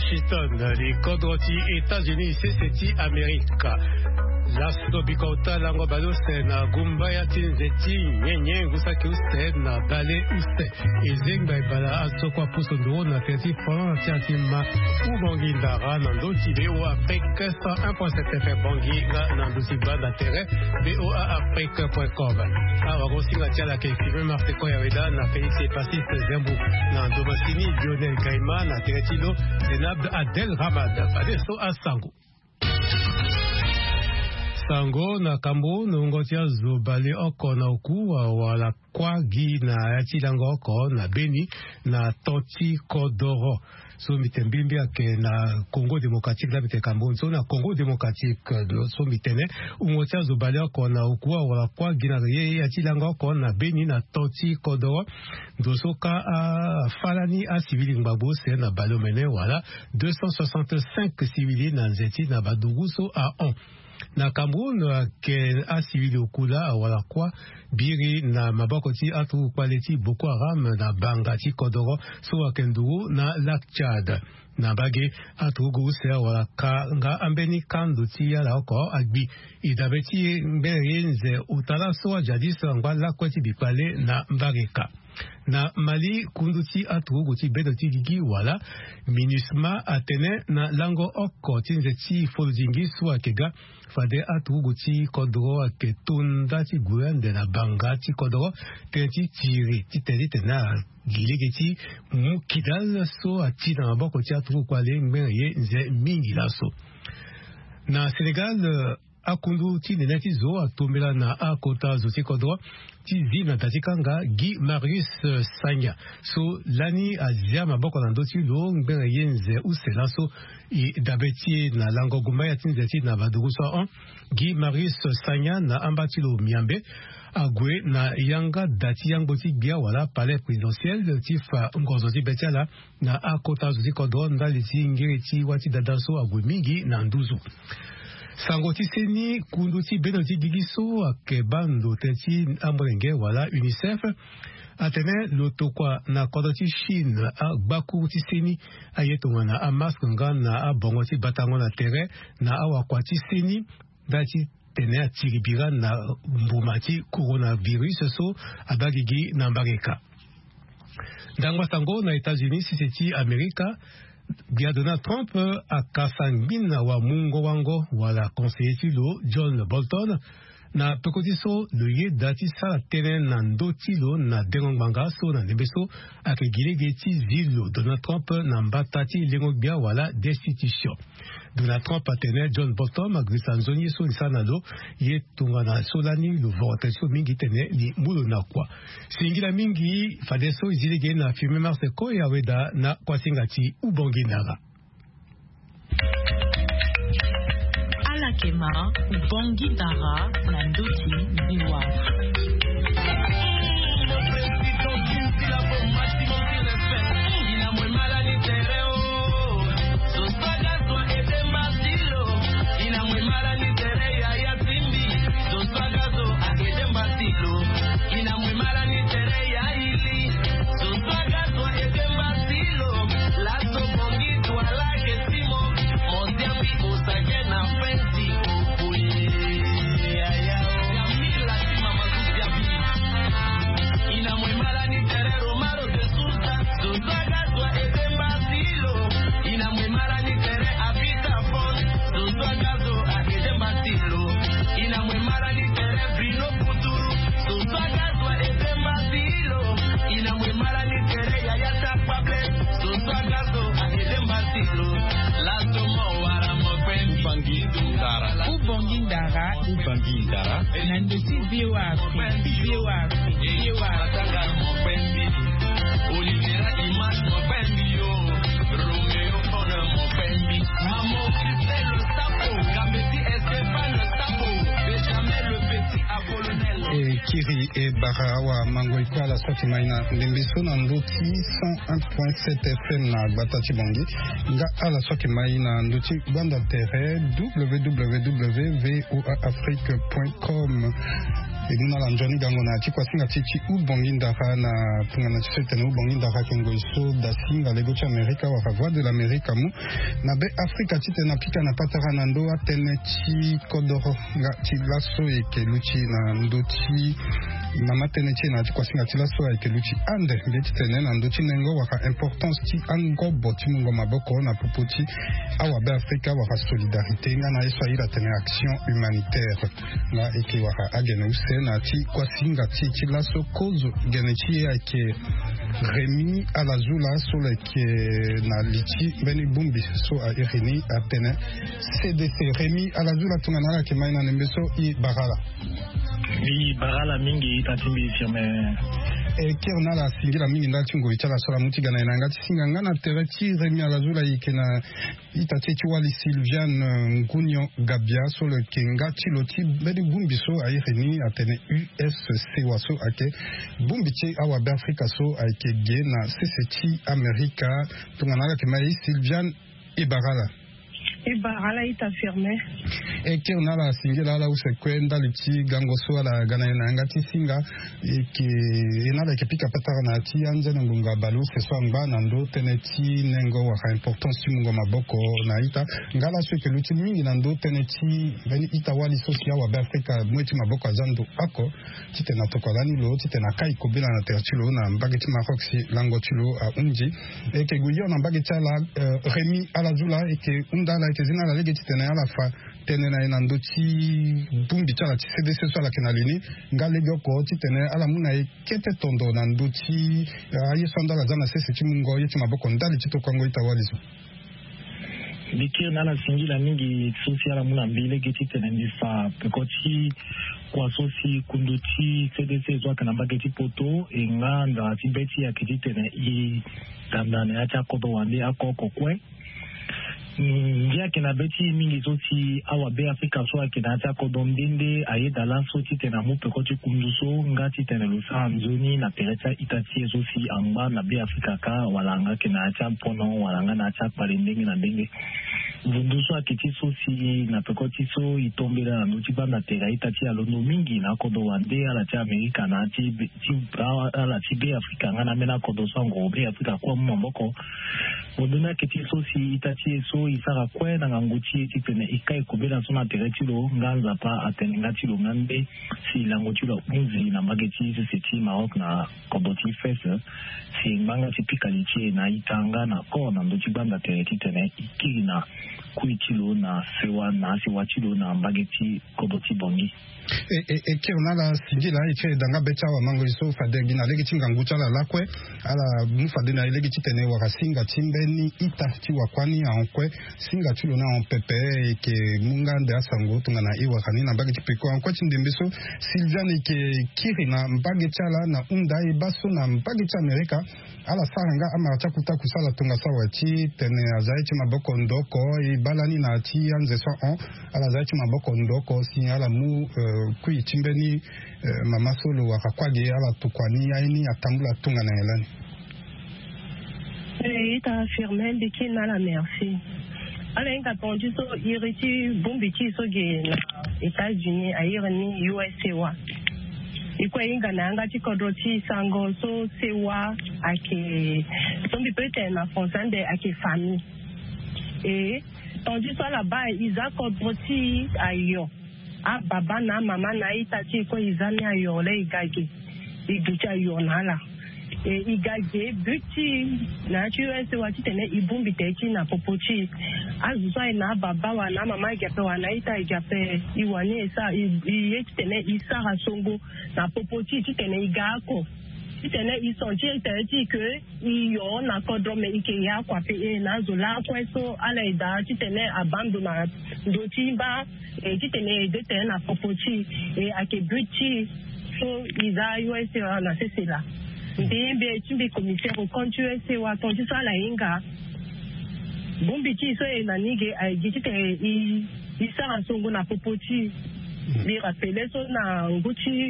Washington, les Kodroti, États-Unis, CCT, Amérique. Lasso bikota lango balo na gumba ya tinzeti nyenye gusaki uste na bale uste ezeng bai bala asokwa pusondo na teti fon tiatima ubongi ndara nando tibeo Afrique 101.7 FM bongi nando tiba na terre boaafrique.com awa singa tiala ke filme marse ko ya weda na Félix Passis Zembu na Domasini Lionel Gaima na Teretilo Zenab Adel Ramad adesso a Sango Sango na kambo nongotia zobale oko na oku wala kwa gi na yatilango oko na Beni na Toti Kodoro so mitembimbi ke na Congo démocratique la mite kambo so na Congo démocratique so mitene ungotia zobale oko na oku wala kwa gi na yatilango oko na Beni na Toti Kodoro dosoka a falani a civili ngbabu se na balomene wala 265 civili na nzeti na badugu so a on na Cameroun ke a civili okula wala kwa biri na maboko ti atu kwaleti Boko Haram na Bangati Kodoro so akenduru na Lac Tchad na bage atu go se wala ka nga ambeni kandu ti ya la oko agbi idabeti mberenze utala so jadis ngwala kweti bipale na Mbareka na Mali kunduti atu ti bedoti gigi wala MINUSMA atene na lango oko tinzeti foldingi so akega fade atu ti Kodoro aketunda ti guyande na Bangati Kodoro tenti tiri ti telite na gilegeti mukidal so ati na maboko ti atu kwale ngbenye nze mingi laso na Senegal akundu ti neneti zo atombela na akota zo ti Kodoro ti zi na tatikanga Guy Marius Sagna so lani azia maboko na ndoti lo ngbenye nze usela so dabeti na lango gumba ya tinzeti na badugu so on Guy Marius Sagna na ambatilo miambe agwe na yanga dati yango ti bia wala palais présidentiel ti fa ngozo ti betiala na akota zo ti Kodoro ndali ti ngiri ti wati dadanso agwe mingi na nduzu sango ti seni kundu ti beno ti gigiso ake bando teti ambrenge wala UNICEF atene lotokwa na kodo ti Chine a gbaku ti seni ayetonga na amask nga na abongo ti batango na terre na awakwa ti seni dati tene atiribira na mbuma ti coronavirus so abagigi na Mbareka ndangwa sango na États-Unis si ti Amerika Bia Donald Trump a kasangina wa mungo wango wala conseiller tilo John Bolton na pekotiso lo ye dati sala tenen na ndotilo na dengongbanga so na nembeso ake gilegeti zilo Donald Trump na mbatati lengogbia wala destitution. Donald Trump atene John Bolton agrisanzoni so nisanalo ye tungana solani lo votation mingi tene ni mulo na kwa. Singila mingi fadeso izilege na filme marse ko ya weda na kwa singati ubongi naga. Alakema ubongi dara na ndoti niwa. Nandosi viwa Olivera image mo pembi yo Romeo Fona mo pembi Maman c'est le sapo Gameti Esteban le sapo Benjamin le petit Apollonel Kiri e Barawa Mangoiko ala soti maina Ndembiso na ndoti 101.7 FM na Batati Bongi Nga ala soti maina ndoti banda terre www.voaafrique.com Eduna la njoni gango na chikwa singa chichi ubonginda na tungana chisete na ubonginda kengo iso da singa lego cha Amerika wa voix de l'Amérique mu na be Afrika chite na pika na patara na ndo atene chi kodoro nga chilaso eke luchi na ndochi na matene chi na chikwa singa chilaso eke luchi ande mbeti tene na ndochi nengo waka importance chi ango boti mungo maboko na pupuchi awa be Afrika waka solidarité nga na eso ira tene action humanitaire na eke waka agene use na ti kwa singa ti chilaso kozo gene chi ake Rémi Alazula so leke na lichi beni bumbi so a irini atene CDC Rémi Alazula tungana ke maina nembeso I Barala mingi tatimbi firme kirna la singira mingi ndatingo ichala sola mutiga na ngati singa ngana tereti Rémi Alazula ikena itachechi wali Sylviane Ngunyo Gabia so leke ngati loti beni bumbi so a irini atene USC waso ake bumbi che awa be Afrika so ake ge na CCT America tungana ke mai Sylviane Ibarala ita firme eke unala singira la usekwenda lichi gangoso la gana na ngati singa eke inala ke pika patara na ti anje ngunga balu se so ngba na ndo teneti nengo wa importance mungo maboko na ita ngala so ke luchi mingi na ndo teneti bani ita wali sosia wa Afrika mweti maboko azando ako tite na tokolani lo tite na kai kobila na tertulo na mbageti maroxi lango tulo a unji eke guyo na mbageti la Rémi Alazula eke undala zina la legeti tena ala fa tena na inandoti bumbi chala ti CDC so la kenalini ngalego ko ti tena ala muna kete tondo na ndoti ayi sonda la zana sese ti mungo yeti maboko ndali ti to kongo itawalizo dikir na la singila mingi social muna mbile geti tena ndifa pekoti kwa sosi kunduti CDC zo kana bageti poto enganda ti beti ya kiti tena I dandane acha kodo wande akoko kwe njia kena beti mingi zoti awa be Afrika so akena ata kodomdende aye dala so titena mupe kochi kunduso ngati tena lusa nzoni na pereta itati zosi amba na be Afrika ka walanga kena ata pono walanga na ata palendenge na ndenge vunduso akiti sosi na pekoti so itombela na nuti banda tera itati alono mingi na kodo wande ala ti Amerika na ti ala ti be Afrika ngana mena kodo so ngo be Afrika kwa mboko woduna kiti sosi itati so isara kwe na nganguchi titene ikai kubela sona teretilo nganza pa atenengatilo ngande si langotilo unzi na mageti sisi Maroc na koboti fesa si manga tipika lichie na itanga na kona ndo chibanda teretitene ikina kuitilo na sewa na siwachilo na mageti koboti bongi ke unala singila iche danga becha wa mango iso fadengi na legeti ngangucha la lakwe ala mufadena legeti tene wakasinga timbeni itati wakwani ankwe singa chulo na pepe ke mungande asango tungana iwa kanina bageti peko ankwe chindembeso Sylviane ke kirina mbage chala na undai baso na mbage cha Amerika ala saranga ama chakuta kusala tunga sawa chi tene azaichi maboko ndoko ibalani na ti anze so on ala azaichi maboko ndoko si ala mu kui timbeni mama solo wakakwage ala tukwani aini atambula tunga na elani ita affirmé biki na la merci ala inga tonji so iriti bumbiki so ge na États-Unis ayirani USA wa ikwe inga na anga tikodroti sango so sewa ake sombi peut-être na fonsande ake famille et tonji so la ba iza kodroti ayo a baba na mama na itati ko izani ayo le igage iducha yo nala igage buti na US wati tene ibumbi techi na popochi azusai na baba wa na mama igape wa na ita igape iwani esa yeti tene isara songo na popochi tene igako tene isonje techi ke iyo na kodrome ike ya kwape na zola kweso ala ida tene abandona ndotimba tene dete na popochi ake buti so iza US na sesela Mbembe chimbi commissaire au compte USA wa tonji sala inga bumbi chi so na nige ai gitite isara songo na popoti bi rappele so na nguchi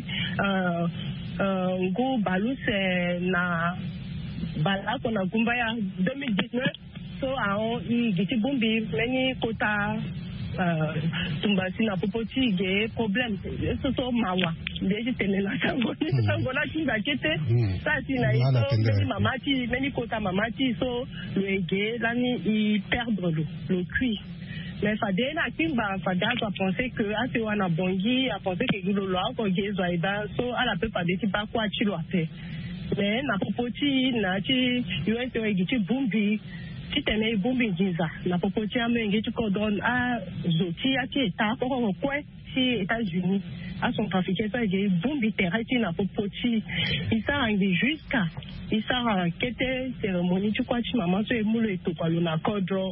ngu baluse na balako na gumba ya 2019 so ao giti bumbi meni kota tumbasi na popoti ge problem so mawa ndeji tenela sango na kinga kete sasi na iso meni kota mamati so le ge lani i perdre le cuir. Mais Fadena Kimba Fada a pensé que à ce wana bongi a pensé que le loi ko gezo ida so ala pe pas de pas quoi tu dois faire. Mais na popoti na ti USO egiti bumbi ti tene bumbi giza na popoti amengi tu ko don a zoti ati ta ko ko kwe ti États-Unis à son trafiqué ça ge bumbi terati na popoti isa angi jusqu'à isa kete cérémonie tu quoi tu maman so emulo to kwa luna kodro.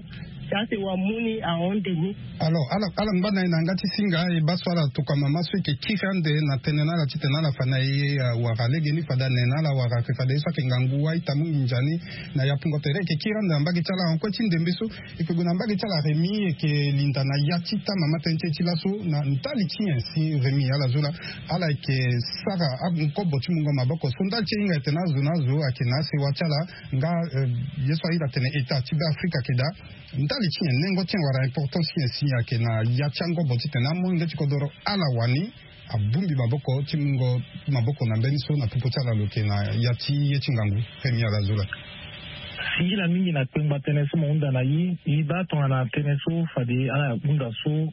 Alors, mbana inanga tisinga e baswala tukamama swike kirande na tenena la titena la fanaye warale geni fada nena la warake fada isa kengangu wa itamu njani na yapungo tere ke kirande ambagi chala onko chindembeso e ke gunambagi chala remi e ke linda na yatita mama tenche chilaso na ntali chien si remi ala zula ala ke sara abunko bochimungo maboko sonda chinga tena zuna zo akina se wachala nga yeswa ida tene eta tiba Afrika keda ndali chien nengo chien wara importance si yake na yachango botite na munge chikodoro ala wani abumbi maboko chimungo maboko na mbeniso na pupochala loke na yati yechingangu femi ala zula singila mingi na kwemba teneso munda na yi ba to na teneso fadi ala munda so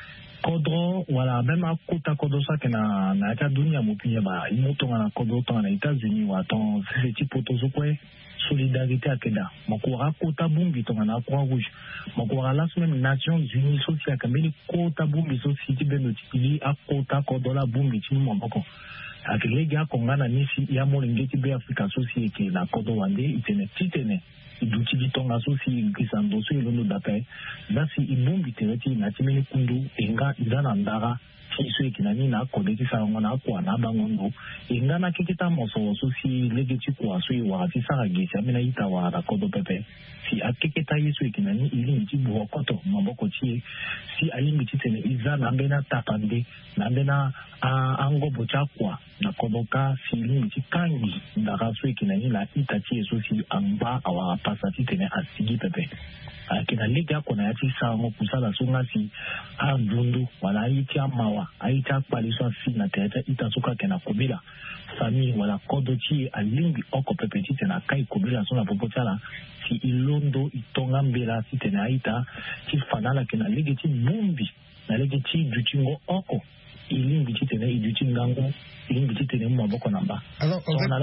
kodro wala même kota kodo sa ke na ta dunia mopia ba imoto na kodo to na États-Unis wa ton c'est tipo to so kwe solidarité akeda makora kota bumbi to na croix rouge makora la semaine Nations Unies social kameli kota bumbi society beno tili akota kodola bumbi timu mboko akilega kongana nisi ya molengeti be Africa society na kodo wande itene titene iduti bitonga sosi kisando so ilondo dape basi ibumbi tereti na timeni kundu enga izana ndara iso ekinani na kodeti sarango na kwa na bangondo enga na kikita moso sosi legeti kwa so iwati saragesi amina itawa na kodo pepe si akeketa yeso ekinani ilimiti buhokoto maboko chie si alimiti tene izana mbena tapande na mbena angobo chakwa na kodoka si ilimiti kangi ndara so ekinani la itati yeso si amba awa pasati tene asigi pepe kina liga kona yati sarango kusala songa si abundu wala aiti amawa aiti akpaliswa si na tereta itasuka kena kobila fami wala kodochi alimbi oko pepeti tena kai kobila sona popotala si ilondo itonga mbela si tena aita si fanala kena ligeti mumbi na ligeti dutingo oko ilimbi tena iduti ngango ilimbi tena maboko namba. Alors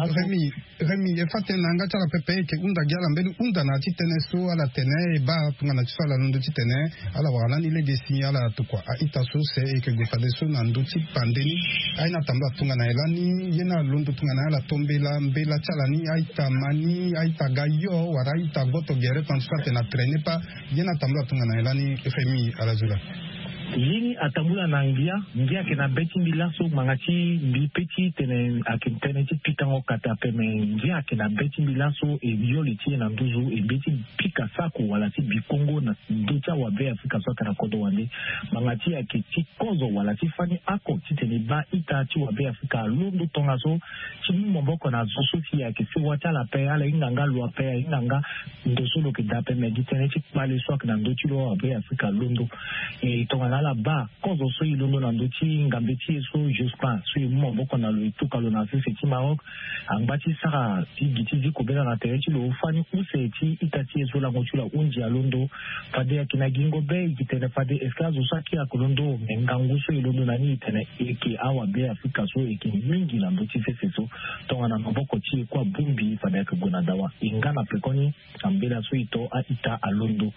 Remi efate nanga chala pepe ke unda gyala mbelu unda na titene so ala tene ba tunga na tsala ndo titene ala wala ni legesi ala tukwa aita so se ke gofade so na ndo ti pandeni aina tamba tunga na elani yena londo tunga na ala tombela mbela chala ni aita mani aita gayo wara aita boto gere transport na traîner pas yena tamba tunga na elani Remi ala zula lini atambula na ngia ke na beti mbilaso mangati bipeti tene akintene ti pitango kata peme ngia ke na beti mbilaso e bioli ti na nduzu e beti pika sako wala ti bikongo na ndocha wa be Afrika so kana kodo wande mangati akiti kozo wala ti fani ako ti tene ba ita ti wa be Afrika londo tonga so ti mboko na so ti ya ke se wata la pe ala inganga lo pe inganga ndoso lo ke dape me ditene ti pale so kana ndochi lo wa be Afrika londo e tonga la ba kozo so ilondo na ndochi ngambeti so juspa so mboko na lo ituka lo na se ti Maroc angati sara ti giti di kobela na tereti lo fani useti itati so la ngochula unji ya londo fade ya kina gingo be kitene fade eskazo saki ya kolondo ngangu so ilondo na ni tene eke awa be Afrika so eke mingi na ndochi se so tonga na mboko ti kwa bumbi fade ya kugona dawa ingana pekoni ambela so ito a ita alondo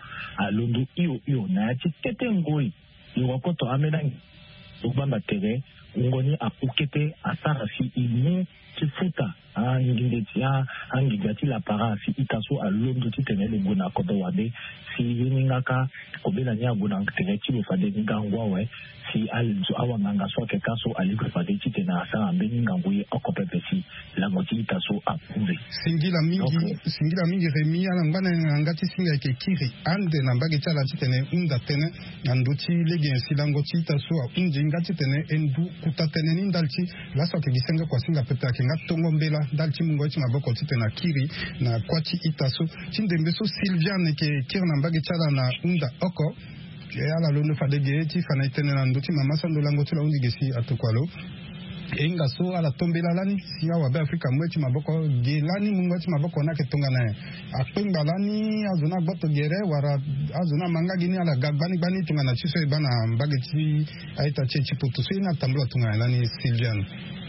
iyo na ti tete ngoi iwakoto amena ubamba tere ngoni akukete asara si imu tifuta ngindeti angigati la para si itaso alondo titenele gona kodo wabe si yiningaka kobela nya gona tere ti fade ngangwa we si alzo awanganga so ke kaso aliko fade titena asara mbeni ngangwe okopepesi la ngoti itaso apuve singila mingi Remi ala ngana ngati singa ke kiri ande na mbage chala titene unda tene nduti lege silango titaso unji ngati tene endu kutatene ni ndalchi lasa ke gisenga kwa singa pepe ke ngatongo mbela ndalchi mungo ti maboko titena kiri na kwati itaso tindembeso Sylviane ke kirna mbage chala na unda oko ala londo fadege ti fana itene na ndoti mama sando lango tula undi gesi atokwalo enga so ala tombela lani singa wa Afrika mwechi maboko gelani mungoti maboko na ketonga na akpenga lani azona gboto gere wara azona manga gini ala gagbani bani tunga na chiso ibana mbageti aita chechi poto so ina tambula tunga lani Sylviane.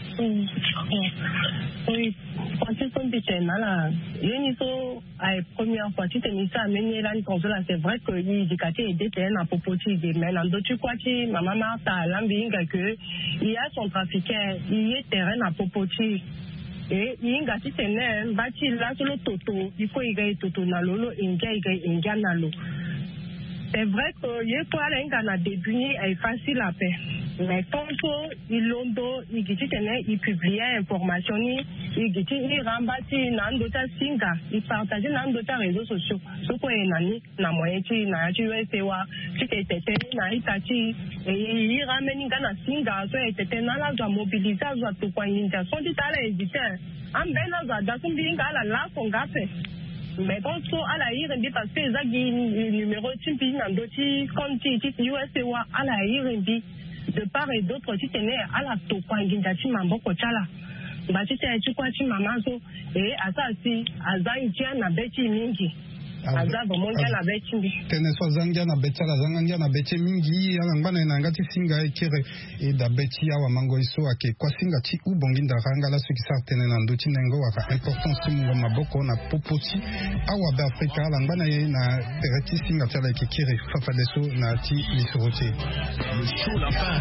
Oui, quand tu tombes là, la première fois, tu t'es mis ça à mener là, c'est vrai que l'éducateur est déterminé à propos de mais dans d'autres quoi, maman Martha, l'ambinga que il y a son trafiquant, il est terrain à propos de et il y a un gars bâti là sur le toto, il faut y gagner toto na lolo, il y a nalo. C'est vrai que il faut aller en début est facile à faire. Mais quand il publiait information, il rembâtit nandota singa, il partageait nandota réseaux sociaux. Ce qu'on est nani, na moitié, na USEWA, qui était na itachi, et il ramène na singa, so était na la mobiliser, so tout quoi ninja. Son dit à la hésiter, en ben na kumbinga la son gafe. Mais bon, so à la IRMB parce que ça numéro timpi nandoti konti USEWA à la IRMB. De part et d'autre, tu tenais à la tokwangin tu mamboko chala. Bah tu t'es tu quoi tu maman so et à ça si à ça il tient na beti mingi. Aza bomonga na beti mingi. Tene so zangia na betala zangia na beti mingi alangana na ngati singa ekere et da beti awa mango iso ake kwa singa ti ubonginda ranga la suki sa tene na ndoti nengo waka importance mu maboko na popoti awa ba Afrika alangana na pereti singa tala ekere fafa deso na ti lisorote. Le show la fin.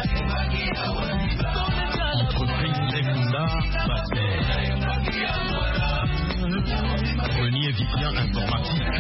Entreprise Lekunda Renier Vivien informatique.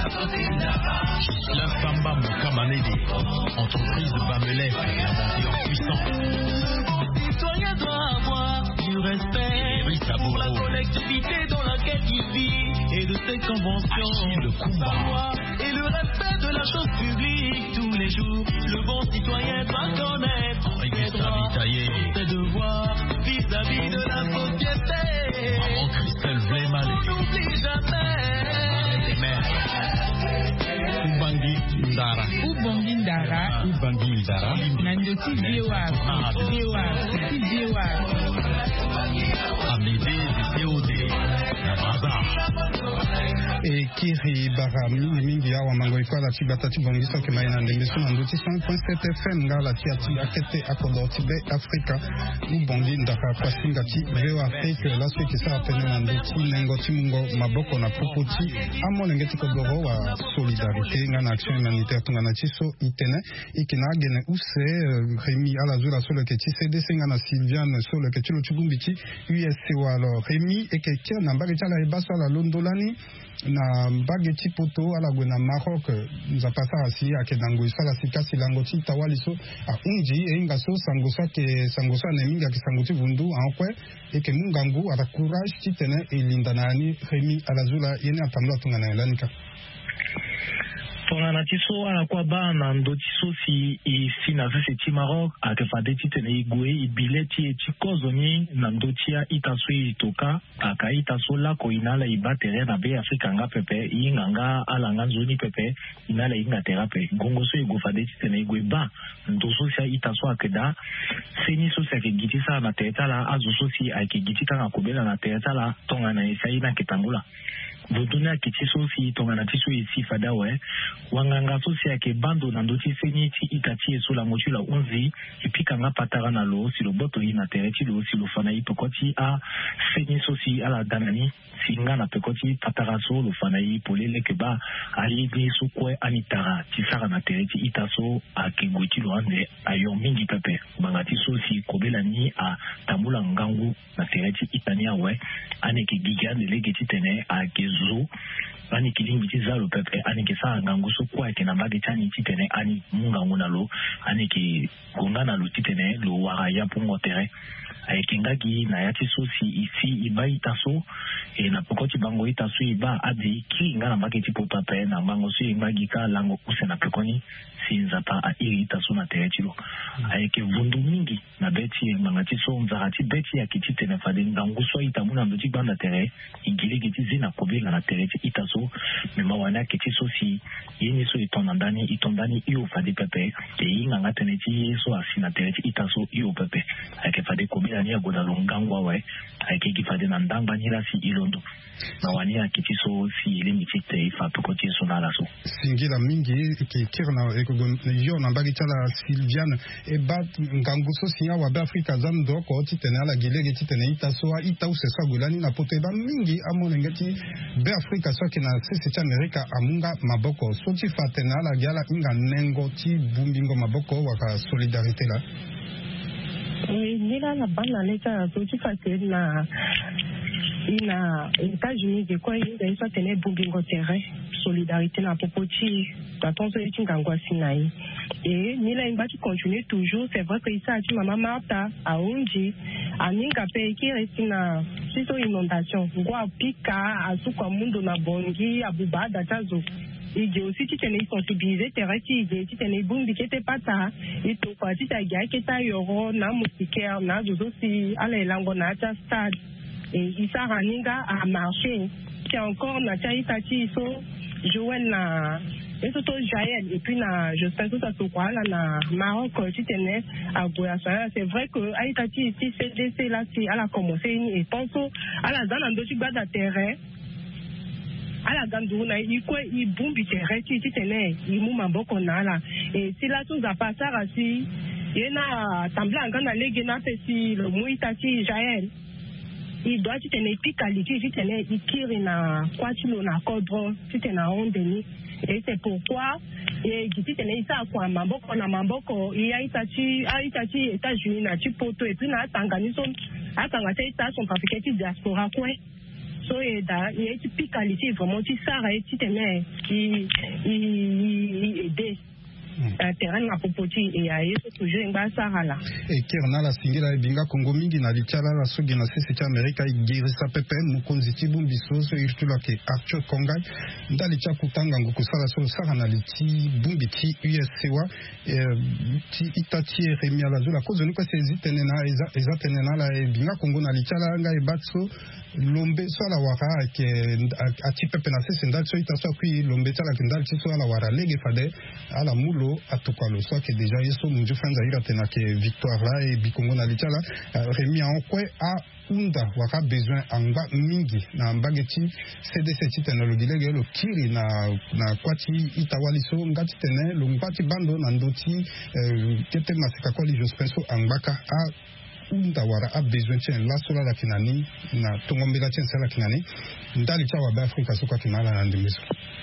La Samba Moukamanede. Entreprise Bamelais et en puissant. Citoyen doit avoir du respect pour la collectivité dans laquelle il vit et de ses conventions. Le combat. Et le respect de la chose publique tous les jours. Le bon citoyen doit connaître ses droits, ses devoirs vis-à-vis de la société. Maman Christelle Vlemal. On n'oublie jamais. Les mères. Ubangi Ndara. Ubangi Ndara. Ubangi Ndara. Nandoti Diewa. Diewa. Amédée du COD. Et Kiri Barami mingi awa mango ikola tibata tibongisa ke mayina ndembeso na ndoti 100.7 FM ngala ti akete akodoti be Afrika ubongi ndaka kwa singa ti veo Afrika la suite sa tene na ndoti nengo timungo maboko na popoti amone ngeti kodoro wa solidarité ngana action humanitaire tungana tiso itene ikina gene use Rémi ala zula solo ke ti CDC ngana Sylviane solo ke ti lo tibumbichi USEWA lo Rémi et que tia na mbagi tala ebaso la londolani na mbageti poto ala gwena Maroc nous a passé asi akedango isala sikasi langoti tawaliso a unji enga so sangosa na minga ki sangoti vundu ankwe eke mungangu ata courage titene elindanani Rémi alazula yene atamla tungana lanika tongana tiso ala kwa bana ndo tiso si na vese Maroc akefade titene igwe ibileti etikozoni na ndotia itaso itoka aka itaso la ko inala ibatere na be Afrika nga pepe inganga ala nga zoni pepe inala inga terape gongo so igofade titene igwe ba ndoso sia itaso akeda seni so sia kigitisa na teta la azuso si akigitita na kobela na teta la tongana isa ina kitangula Voduna kitiso si tongana tiso isi fadawe wanganga so si ake bando na ndoti seni ti itati eso la mochula 11 ipika nga patara na lo si lo boto ina tereti lo si lo fana ipokoti a seni so si ala danani si nga na pekoti patara so lo fana ipolele keba ali ni so kwe anitara tisara na tereti itaso a kengweti lo ande ayo mingi pepe banga tiso si kobela ni a tamula ngangu na tereti itania we ane ki gigande legeti tene a zo ani kilingi tiza lo pepe ani ke sa ngangu so kwa ke na mbage tani titene ani mungangu na lo ani ke kongana lo titene lo wara ya pungo tere aikingaki na yati so si isi iba itaso e na pokoti bango itaso iba adi ki ngana mbage tipo pape na bango so imbagi ka lango use na pekoni sinza pa a iri itaso na tere chilo aike vundu mingi na beti mangati so mzarati beti ya kititene fade ngangu so itamuna mbeti banda tere igile giti zina kobela na tere itaso so me mawana kiti so si yini so itondani iyo fade pepe te inga ngateneti so asina tereti itaso iyo pepe ake fade kobila ni agoda longangwa we ake gifade na ndanga nila si ilondo mawani ya kiti so si limiti te ifa pekoti so na laso singila mingi ki kirna yo na mbagi chala Sylviane e bat ngangu so sinya wa Afrika zando ko titene ala gilege titene itaso ita useswa gulani na poteba mingi amonengeti be Afrika so kina sisi cha Amerika amunga maboko so ti fatena ala gala inga nengo ti bumbingo maboko waka solidarité la nila la bana leta so ti fatena ina États-Unis de quoi il y a tene bumbingo terrain solidarité na popoti tatonzo etingangwa sinai et nila imbati continue toujours c'est vrai que ça tu maman Martha a unji aninga pe ki resina siso inondation ngwa pika asuka mundo na bongi abubada tazo ije aussi titene sensibiliser teraki ije titene bumbi kete pata ito kwa titagia keta yoro na musiker na zozo si ala elango na ta stade et isa raninga a marché c'est encore na taitati so Joël na et surtout Jaël et puis na je pense que ça se quoi là na Maroc titene à Goyasa c'est vrai que Haïti ici CDC là si elle a commencé et pense à la dans l'endroit bas terrain à la gandou na iko i bumbi terrain titene i muma boko na la et si là tout ça passe à si yena tambla ngana lege na pesi le muitati Jaël il doit titene pikali titene ikiri na kwatilo na kodro titena ondeni et c'est pourquoi et titene isa kwa mamboko na mamboko il y a itati États-Unis na chipoto et puis na tanganiso atanga ta son trafiqué diaspora quoi so et da il y a pikali vraiment ti sara et titene il aider terrain na popoti et a yeso toujours ngba sarala e kirna la singira binga Kongo mingi na lichala la sogi na sisi cha Amerika igirisa pepe mukonzi tibu bisoso irtula ke Arthur Kongai ndali cha kutanga ngukusala so sara na liti bumbi ti USCwa ti itati remia la zola kozo ni ko sezitene na ezatene na la binga Kongo na lichala nga ebatso lombe so la wara ke ati pepe na sisi ndali so itaso kui lombe tala kindali so la wara lege fade ala mulo atukalo so que déjà yeso munju fanza ira tena ke victoire là et bikongo na lichala remis en quoi a unda waka besoin anga mingi na mbageti CDC technologie lege lo kiri na kwati itawali so ngati tene lo ngati bando na ndoti kete masika kwali je pense angaka a unda wara a besoin tien la sola la kinani na tongombela tien sala kinani ndali cha wa Afrika so kwa kinala na ndimiso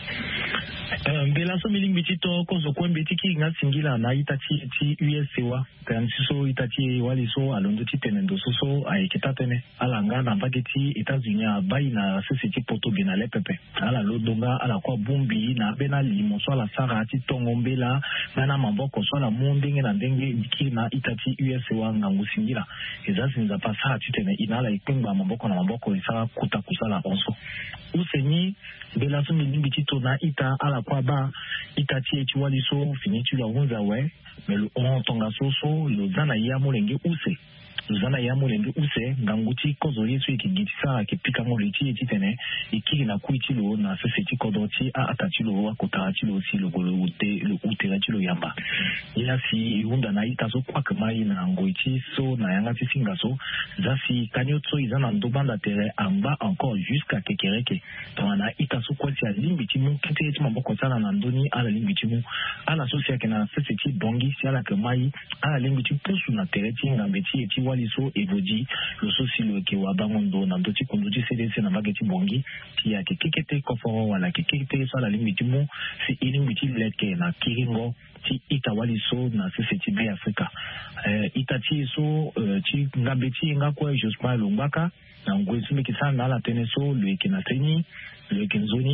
mbela so milingi tito kozo kwembe tiki ngasingila na itati ti USCwa kansiso itati waliso alondo titenendo soso aiketatene alanga na bageti États-Unis bai na sisi poto bina lepepe ala lodonga ala kwa bumbi na bena limo so la sara ti tongombela na mamboko so la mondenge na ndenge diki na itati USCwa ngangusingila ezazinza pasa titene inala ikengba mamboko na mamboko isa kuta kusala onso useni mbela so milingi tito na ita ala kwa ba itati etiwali so finitu la unza we mais le on tonga so le zana ya molenge use zana ya molenge use nganguti kozo yesu ikigitisa kipika moliti etitene ikiri na kuitilo na seseti kodoti a atachilo akota chilo si le utera chilo yamba ya si unda na itazo kwa kamai na ngoiti so na yanga tisinga so zafi kanyotso izana ndobanda tere amba encore jusqu'à kekereke tona itaso kwa tia limbiti mu kite ti mamboko sana na ndoni ala limbiti mu ala sosia kena seseti bongi si ala kamai ala limbiti pusu na tere ti ngambeti eti waliso evodi lo sosi lo ke wa bangondo na ndoti konduti CDC na mageti bongi ti ya kekete koforo wala kekete so ala limbiti mu si limbiti leke na kiringo ti itawaliso na seseti be Afrika itati so ti ngambeti ngakwa Jospin Lumbaka na ngwezi mikisana na la teneso le kinateni le kenzoni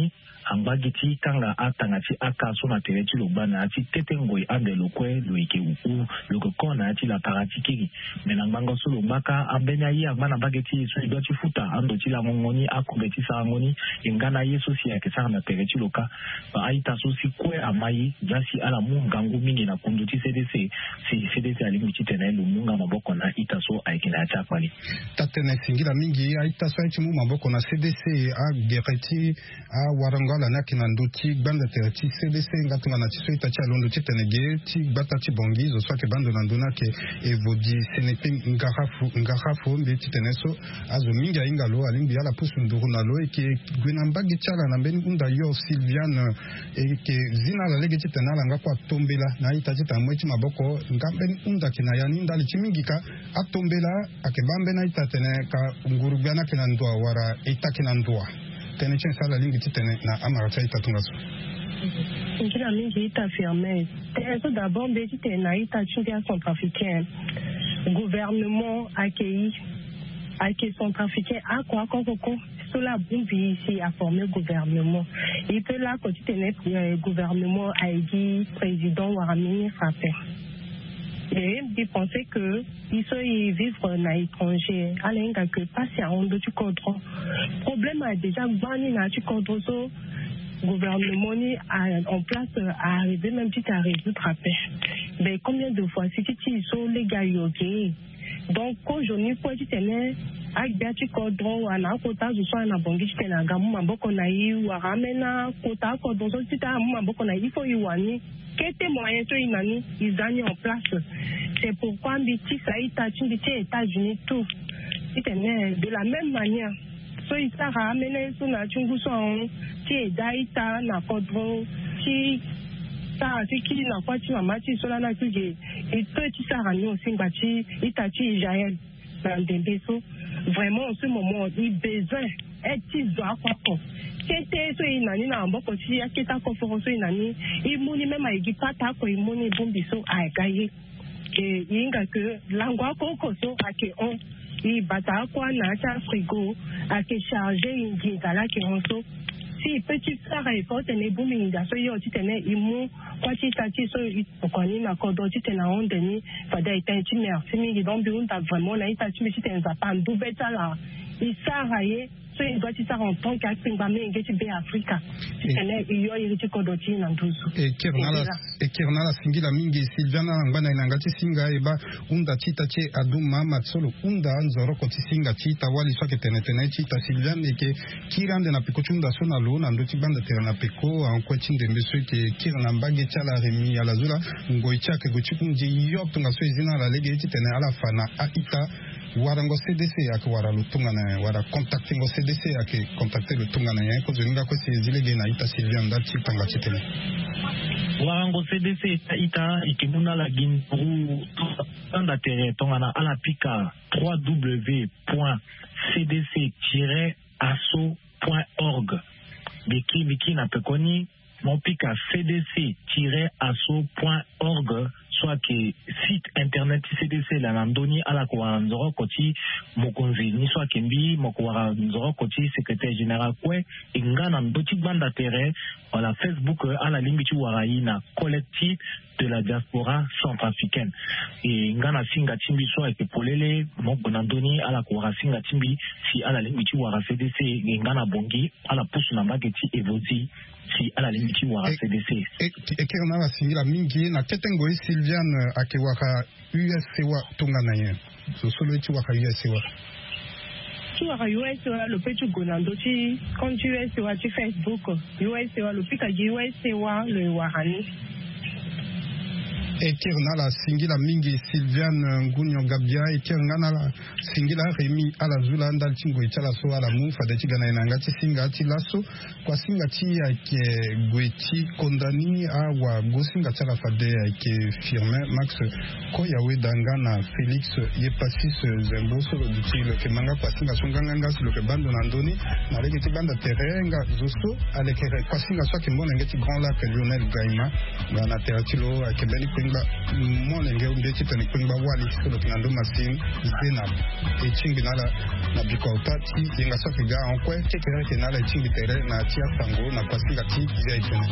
ambagiti kanga atangati akaso na tereti lobana ati tetengoi ande lokwe loike uku lokona ati la paratiki menangbango so lobaka abenya yi abana bageti so idoti futa ando ti la ngoni akobeti sa ngoni ingana yeso si akesa na tereti loka aita so si kwe amai jasi ala mungangu mingi na kunduti CDC si CDC alimiti tena lumunga maboko na ita so aikina acha kwali tatene singila mingi aita so iti mu maboko na CDC a gereti a warangala na kinanduti banda tereti CDC ngatunga na tiso ita cha londo titenege ti bata ti bongi zo swake bando nanduna ke evodi senepe ngarafu mbe titeneso azo mingi ingalo alimbi ala pusu nduru na lo eke gwenambagi chala na mbeni unda yo Sylviane eke zina la lege titenala nga kwa tombela na ita tita mweti maboko ngambeni unda kina yani ndali chimingika atombela akebambe na ita tene ka ngurubiana kina ndua wara ita kina ndua tene chen sala lingi titene na amarata ita tungaso Nkila mingi ita fermé. Tout d'abord, béti na ita chungia centrafricain. Gouvernement accueilli centrafricain à quoi koko sur la bombe ici a formé gouvernement. Il peut là continuer gouvernement a dit président Warami Frappé. Et ils pensaient que ils sont vivre na étranger. Alain que passer en dessous du cadre. Problème a déjà banni na du cadre so gouvernement en place à arriver même petit à résoudre après. Mais combien de fois si tu sont les gars yogués. Donc aujourd'hui pour tu tenais avec tu cadre à na kota je sois na bongi tu tenais gamu maboko na yi wa ramena kota cadre so tu ta maboko na il faut y wani. Quels moyens sont inani ils ont en place. C'est pourquoi Biti ça y t'a tu dis États-Unis tout. Tu tenais de la même manière. So il t'a ramené sur la chungu son qui daïta na kodro qui ça c'est qui na quoi tu maman tu sur la na tu et toi tu ça ramené aussi bati il t'a tu Israël dans des vaisseaux vraiment en ce moment il besoin est-il doit quoi c'était so inani na mboko ti akita conférence inani il moni même aigi pata ko il moni bombiso a gaye et inga que langwa koko so ake on i bata kwa na cha frigo ake charger ingala ke onso si petit frère et porte ne booming da so yo titene imu kwa titati so okoni na kodo titena ondeni fada ita ti merci mi donc bi on ta vraiment na ita ti mi titenza pa ndubeta la isaraye so il doit être en tant qu'acteur mais ngeti be Africa titene iyo iriti kodo ti na nduzu e kirnala singila mingi Sylviana ngana inangati singa eba unda tita che aduma matsolo unda nzoro ko tisinga tita wali soke tenetene tita Sylviane ke kirande na pikochunda sona lo na ndoti banda terana peko en kwetinde mbeso ke kirna mbage chala remi ala zula ngoicha ke gochikunji yo tunga so izina la lege titene ala fana aita warango CDC ak wara lutungana wara contacting go CDC ak contacter lutungana ya ko zinga ko zilege na ita Sylviane dati tanga titene warango CDC ita ikibuna la ginru tanda tere tongana ala pika www.cdc-asso.org biki na pekoni mon pika cdc-asso.org soit que site internet CDC la nandoni ala kwa nzoro koti mokonzi ni soit kembi mokwa nzoro koti secrétaire général kwe ingana ndoti banda terre wala Facebook ala limbichi waraina collectif de la diaspora centrafricaine et ngana singa timbi soit que polele mokbonandoni ala kwa singa timbi si ala limbichi wara CDC ngana bongi ala pusu na mageti evoti si ala limiti wara CDC ekirna la singila mingi na tetengo Sylviane akewaka USCwa tungana ye so solo eti waka USCwa tu waka USCwa le petit gonando ti quand tu USCwa ti Facebook USCwa le pika USCwa le warani ekirna la singila mingi Sylviane Ngunyo Gabia ekirna la singila Remi ala zula ndal tingo itala so ala mufa de tigana inangati singa ti laso kwa singa ti ke gweti kondani awa gosinga tala fade ke firme Max ko yawe dangana Felix Yepasis Zembo so le duti le ke manga kwa singa songanga so le ke bando nandoni na lege ti banda terenga zoso ale ke kwa singa so ke mbona ngeti grand lac Lionel Gaima na teatilo ke beni kwingba molenge unde chitani kwingba wali solo kinando masin zenab e chingi nala na bikauta ti yenga sa figa onkwe tekere kenala chingi tere na tia tango na pasinga ti zia itene.